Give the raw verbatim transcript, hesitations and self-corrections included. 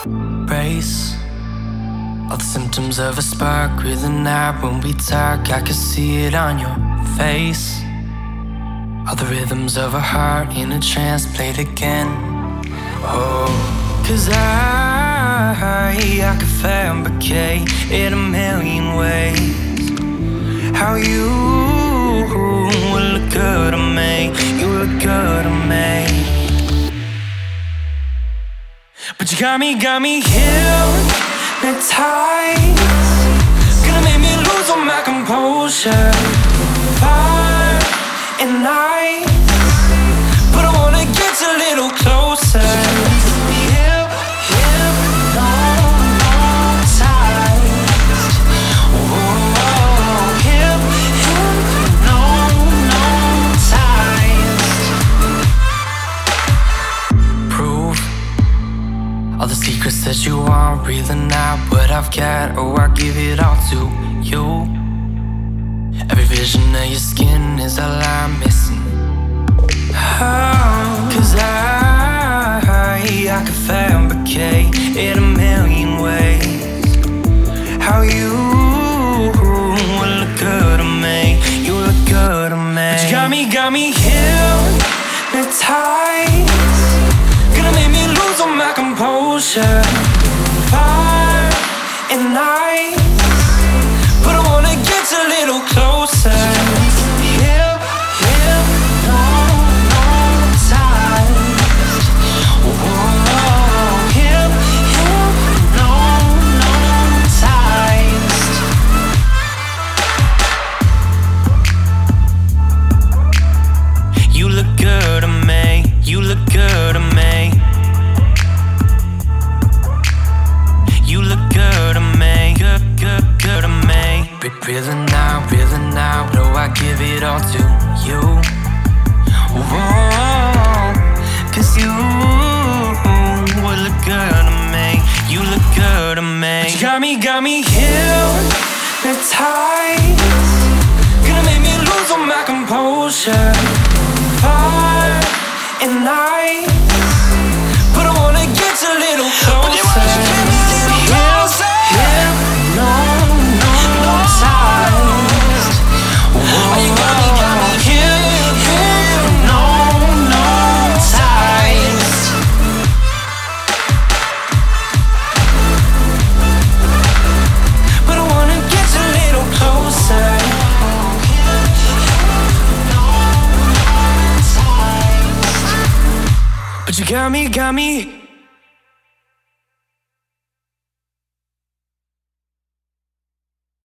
Brace all the symptoms of a spark, really night when we talk. I can see it on your face. All the rhythms of a heart in a trance played again. Oh, cause I, I can fabricate in a million ways how you will look good on me. You look good on me. But you got me, got me hypnotized. Gonna make me lose all my composure. Fire and night, but I wanna get a little closer. Hip, hypnotized. Whoa, hip, hypnotized. Prove all the secrets that you want, really not what I've got. Oh, I give it all to you. Every vision of your skin is all I'm missing. Oh, cause I, I can fabricate in a million ways how you will look good on me. You look good on me. But you got me, got me hypnotized. Gonna make me lose all my composure. Fire and night, but I wanna get a little closer. Hip, hypnotized. Whoa, hip, hypnotized. You look good on me. You look good on me. You look good on me. Good, good, good on me. Really now, really now, no, I give it all to you. Whoa, cause you would look good on me. You look good on me. But you got me, got me hypnotized. Gonna make me lose all my composure. Fire and night, but I wanna get a little closer. But you got me, got me